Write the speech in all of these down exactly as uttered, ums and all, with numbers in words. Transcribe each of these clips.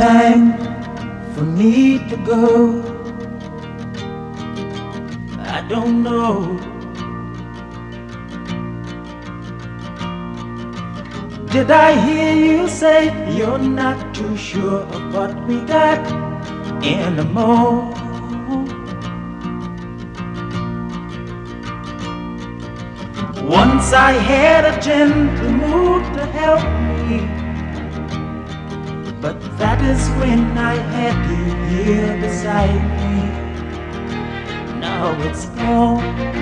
time for me to go? I don't know. Did I hear you say you're not too sure of what we got anymore? Once I had a gentle mood to help me, but that is when I had you here beside me. Now it's gone.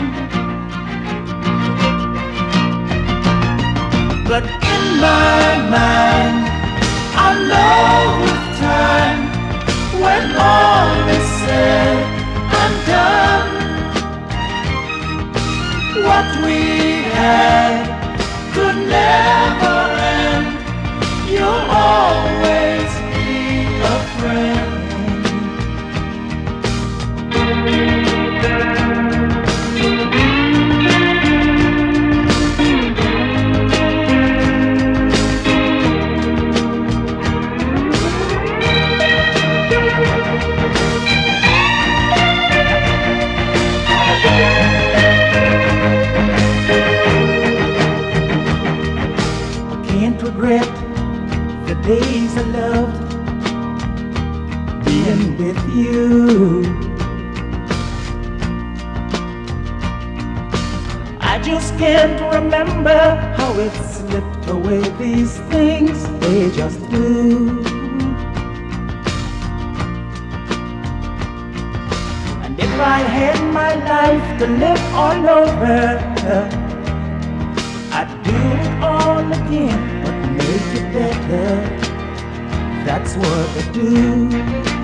But in my mind, I know with time, when all is said and done, what we had could never end. You'll always be a friend. Can't regret the days I loved being with you. I just can't remember how it slipped away. These things, they just do. And if I had my life to live all over, I'd do it all again, but make it better. That's what I do.